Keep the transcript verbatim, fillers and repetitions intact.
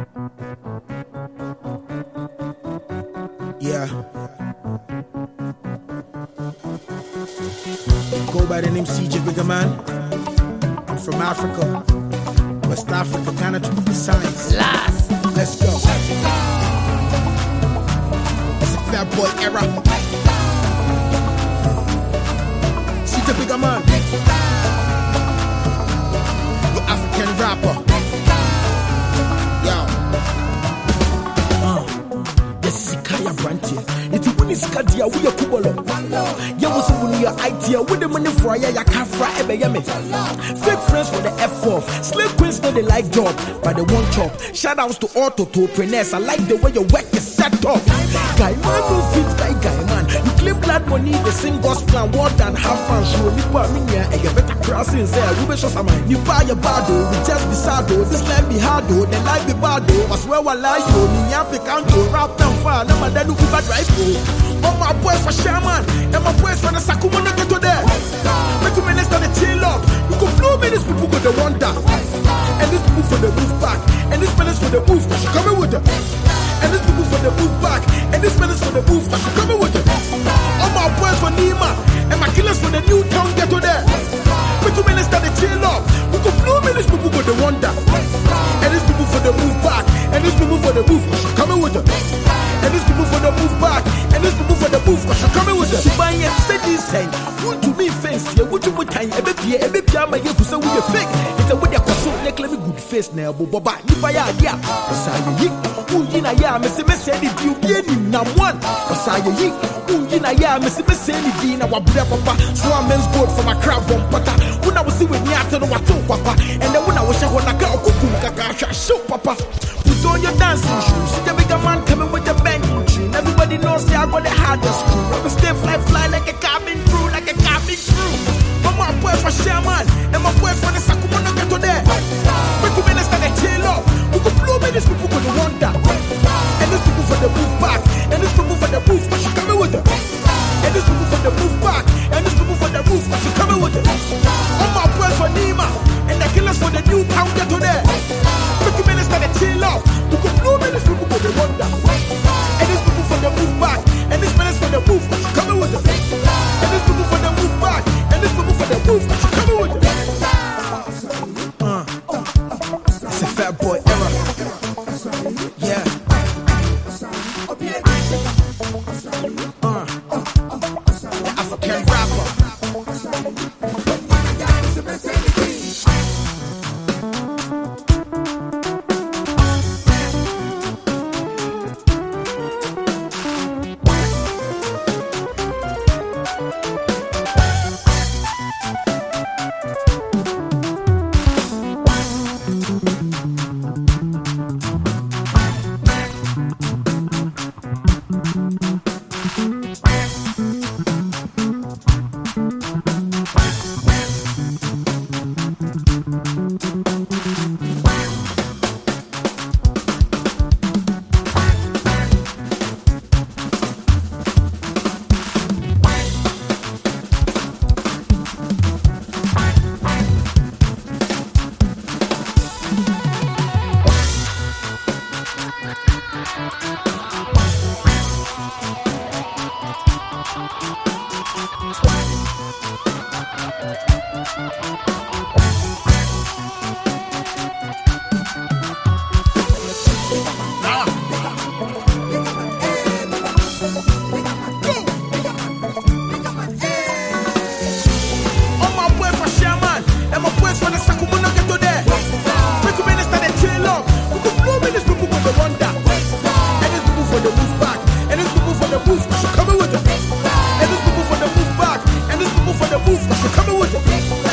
Yeah. Go by the name C J Bigger Man. I'm from Africa, West Africa, Ghana to be precise. Last. Let's go. It's a fat boy era. C J Bigger Man, the African rapper. Yo. Uh, this is Kaya Branty. It's a winning scadia. We are Kubolo. You was a winning idea with the money for ya Kafra Ebeyame. Fake friends for the F off. Slave queens know they like job, but they won't chop. Shout outs to auto-entrepreneurs. I like the way your work is set up. Guy man, no fit guy, guy man. You claim blood money, the sing gospel and word and have fun. Show me what I mean, and you better cross in there. We be sure some man. You buy your bado, we just be sad though. This life be hard though, the life be bad though. I swear I lie you, me yapi can't do rap and far. Now my dad do Uber drive though. All my boys for Sherman, and my boys for the Sakumana get to there. Make you minister the chill up. You go blow me, these people go the wonder. And these people for the move back. And these fellas for the move, cause you coming with them. And these people for the move back. And these fellas for the move, cause you coming with them. All my boys for Nima. And my killers for the new town get to there. Make you minister the chill up. You go blow me, these people go the wonder. And these people for the move back. And these people for the move, cause you coming with them. And these people for the move back. And these people for the move, cause you coming with them. You buy and say this thing. Would you be fancy? Would you be tiny? A baby, a baby, I'm a you who say we are fake. It's a way of so let me good face now, but Baba, you buy a yeah. Cause I yi, who in a ya, Missy Messy, you be in number one. Cause I yi, who in a ya, Missy Messy, in our bread, Papa. So I'm men's board from a crab on butter. When I was see with me after the water, Papa. And then when I was shot, I got a cuckoo, Kaka, show Papa. Put on your dancing shoes. See the bigger man coming with the banging tune. Everybody knows I got the hardest crew. I'm stay fly, fly like a cabin crew, like a cabin crew. But my boy for Sherman, and my boy for the Sakumana get to there. Make you minister the chill up. We could blow me, these people gonna wonder. And these people for the move back. And these people for the move, cause you coming with them. And these people for the move back. And these people for the move, cause you coming with them. All my boys for Nima. And the killers for the new town get to there. Make you minister the chill up. We could blow me, these people gonna wonder. And these people for the move back. And these men for the move, cause you coming with them. And these people for the move back. And these people for the move, cause you coming with them. Uh, it's a fat boy era. Yeah. Uh, the African rapper. Move, cause you're coming with them.